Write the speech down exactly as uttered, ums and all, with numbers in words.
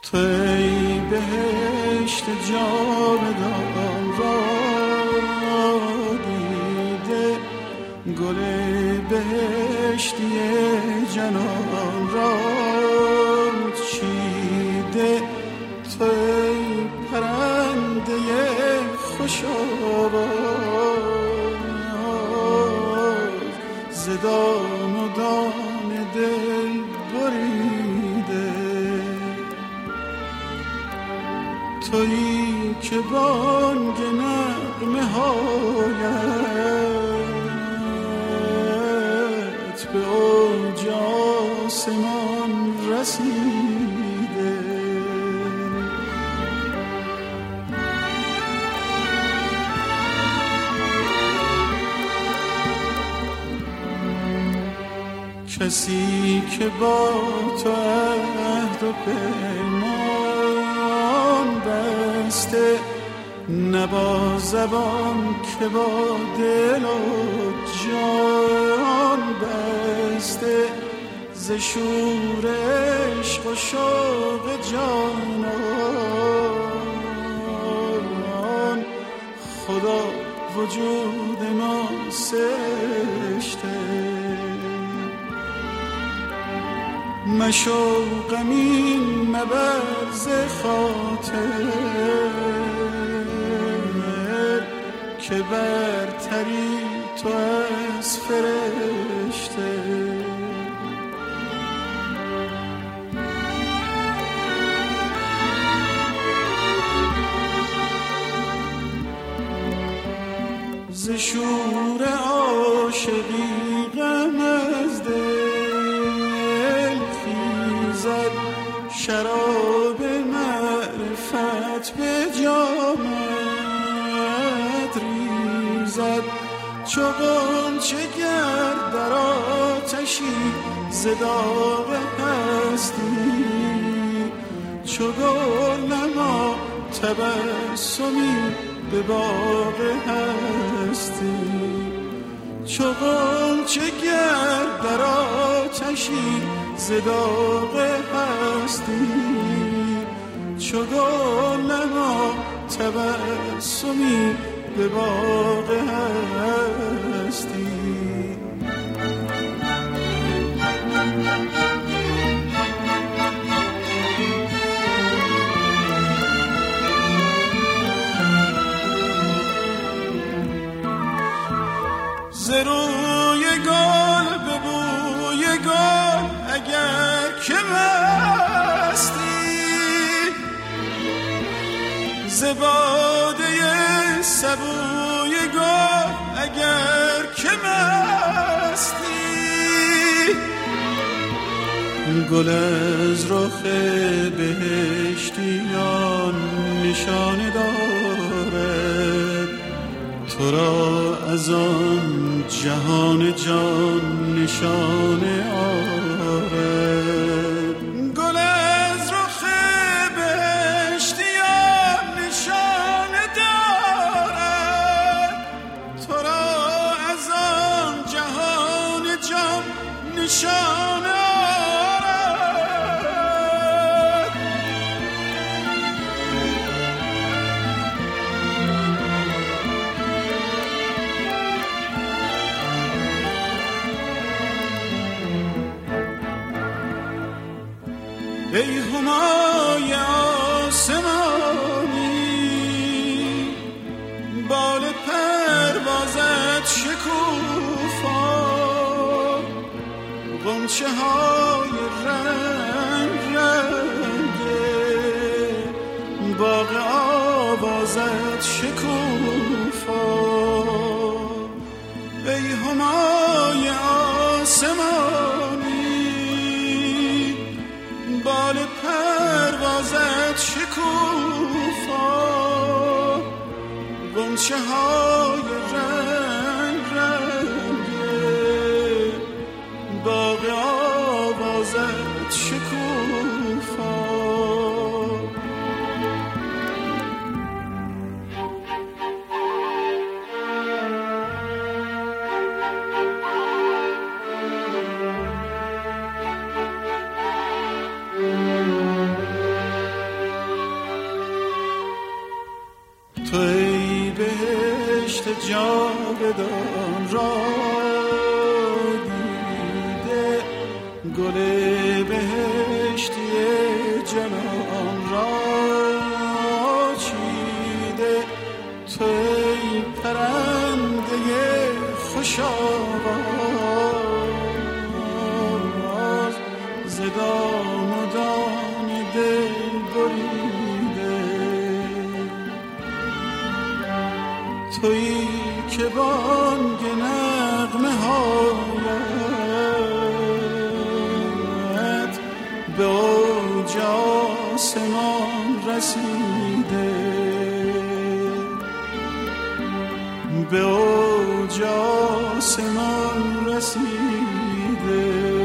تو ای بهشت جاودان را دیده، گل بهشتی جنان را چیده. تو ای پرنده خوش آواز ز دام و دام دل بریده. تویی که بانگ نغمه هایت به اوج آسمان رسیده. کسی که با تو عهد و پیمان بسته، نه با زبان که با دل و جان بسته. ز شور عشق و شوق جانان خدا وجود ما سرشته. مشو غمین مبر ز خاطر که برتری تو از فرشته. ز شور عاشقی غم از دل خیزد، شراب معرفت به جامت ریزد. چو غنچه گر در آتشی ز داغ هستی، چو گل نما تبسمی به باغ هستی. چو غنچه گر در آتشی ز داغ هستی، چو گل نما تبسمی به باغ هستی. ز روی گل به بوی گل اگر که مستی، ز باده سبوی گل اگر که مستی. گل از رخ بهشتیان نشانه دارد، تو را از آن جهان جان نشانه آرد. گل از رخ بهشتیان نشانه دارد، تو را از آن جهان جان نشانه آرد. ای همای آسمانی، بال پروازت شکوفا، غنچه های رنگ رنگه باغ آوازت شکوفا. ای همای آسمانی، بال پروازت شکوفا، غنچه های رنگ رنگه باغ آوازت شکوفا. جاودان را دیده، گل بهشتی جنان را چیده. تو ای پرنده خوش آواز، ز دام و دام دل بریده. تویی که بانگ نغمه هایت به اوج آسمان رسیده، به اوج آسمان رسیده.